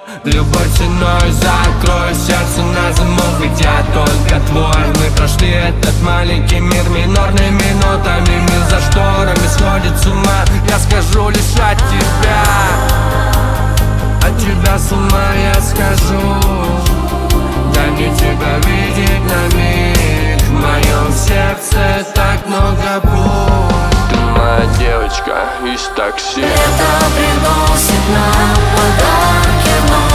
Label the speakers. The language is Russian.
Speaker 1: Любой ценой закрой сердце на замок, ведь я только твой. Мы прошли этот маленький мир минорными нотами. Мир за шторами сходит с ума, я скажу лишь от тебя. От тебя с ума я схожу. Дай мне тебя видеть на миг. В моем сердце так много боль. Ты моя девочка из такси.
Speaker 2: Лето приносит нам подарки.